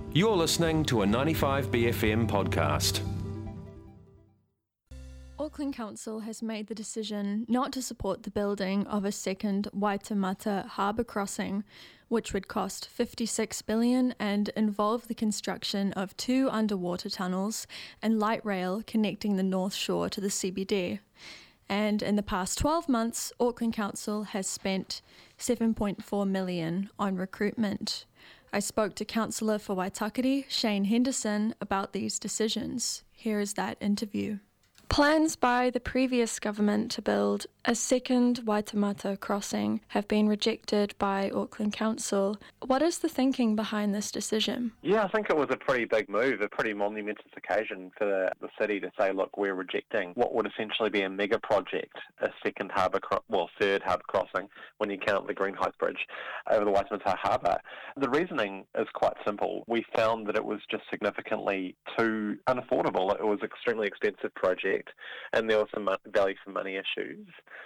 You're listening to a 95BFM podcast. Auckland Council has made the decision not to support the building of a second Waitemata harbour crossing, which would cost $56 billion and involve the construction of 2 underwater tunnels and light rail connecting the North Shore to the CBD. And in the past 12 months, Auckland Council has spent $7.4 million on recruitment. I spoke to Councillor for Waitakere, Shane Henderson, about these decisions. Here is that interview. Plans by the previous government to build a second Waitemata crossing have been rejected by Auckland Council. What is the thinking behind this decision? Yeah, I think it was a pretty big move, a pretty monumentous occasion for the city to say, look, we're rejecting what would essentially be a mega project, a second third harbour crossing when you count the Green Heights Bridge over the Waitemata Harbour. The reasoning is quite simple. We found that it was just significantly too unaffordable. It was an extremely expensive project, and there were some value for money issues.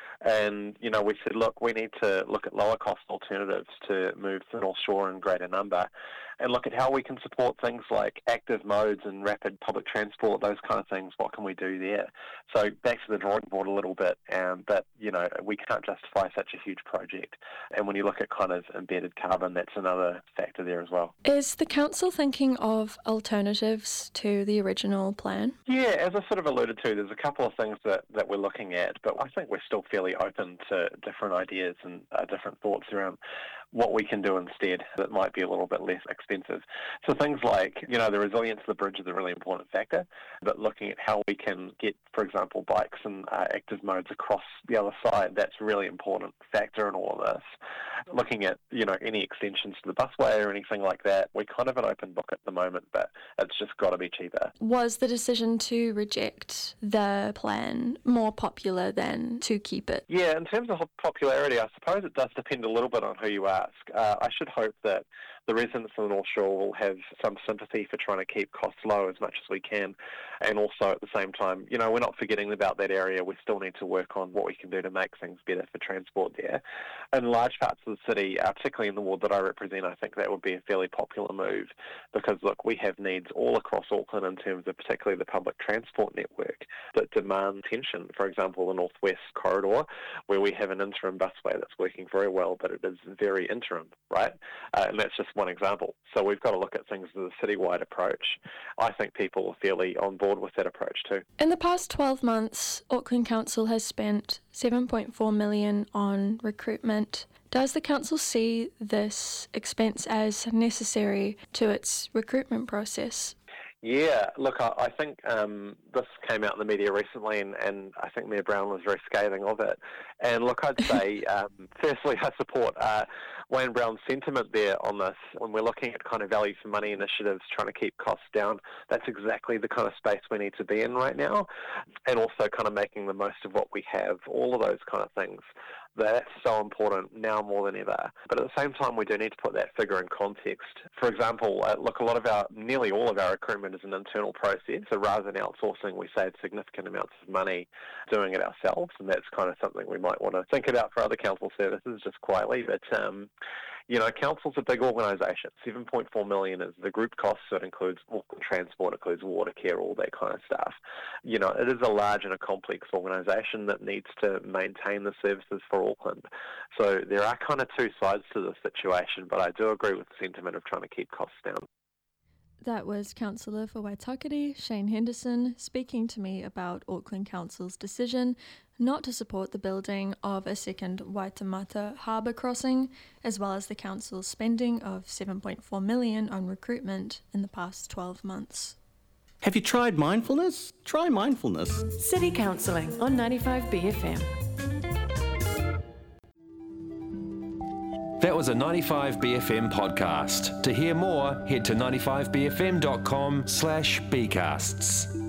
And, we said, look, we need to look at lower cost alternatives to move to the North Shore in greater number and look at how we can support things like active modes and rapid public transport, those kind of things. What can we do there? So back to the drawing board a little bit, but, we can't justify such a huge project. And when you look at kind of embedded carbon, that's another factor there as well. Is the council thinking of alternatives to the original plan? Yeah, as I sort of alluded to, there's a couple of things that we're looking at, but I think we're still fairly open to different ideas and different thoughts around what we can do instead that might be a little bit less expensive. So things like, the resilience of the bridge is a really important factor, but looking at how we can get, for example, bikes and active modes across the other side, that's a really important factor in all of this. Looking at, any extensions to the busway or anything like that, we're kind of an open book at the moment, but it's just got to be cheaper. Was the decision to reject the plan more popular than to keep it? Yeah, in terms of popularity, I suppose it does depend a little bit on who you ask. I should hope that the residents of the North Shore will have some sympathy for trying to keep costs low as much as we can. And also at the same time, we're not forgetting about that area. We still need to work on what we can do to make things better for transport there. In large parts of the city, particularly in the ward that I represent, I think that would be a fairly popular move because, look, we have needs all across Auckland in terms of particularly the public transport network that demand attention. For example, the North West Corridor, where we have an interim busway that's working very well, but it is very interim, right? And that's just one example. So we've got to look at things as a citywide approach. I think people are fairly on board with that approach too. In the past 12 months, Auckland Council has spent $7.4 million on recruitment. Does the council see this expense as necessary to its recruitment process? Yeah, look, I think this came out in the media recently, and I think Mayor Brown was very scathing of it. And look, I'd say, firstly, I support Wayne Brown's sentiment there on this. When we're looking at kind of value for money initiatives, trying to keep costs down, that's exactly the kind of space we need to be in right now. And also kind of making the most of what we have, all of those kind of things. That's so important now more than ever. But at the same time, we do need to put that figure in context. For example, look, nearly all of our recruitment is an internal process. So rather than outsourcing, we save significant amounts of money doing it ourselves. And that's kind of something we might want to think about for other council services just quietly. But, council's a big organisation. $7.4 million is the group cost, so it includes Auckland Transport, includes water care, all that kind of stuff. It is a large and a complex organisation that needs to maintain the services for Auckland. So there are kind of two sides to the situation, but I do agree with the sentiment of trying to keep costs down. That was Councillor for Waitakere, Shane Henderson, speaking to me about Auckland Council's decision not to support the building of a second Waitemata harbour crossing, as well as the council's spending of $7.4 million on recruitment in the past 12 months. Have you tried mindfulness? Try mindfulness. City Counselling on 95BFM. That was a 95BFM podcast. To hear more, head to 95bfm.com/bcasts.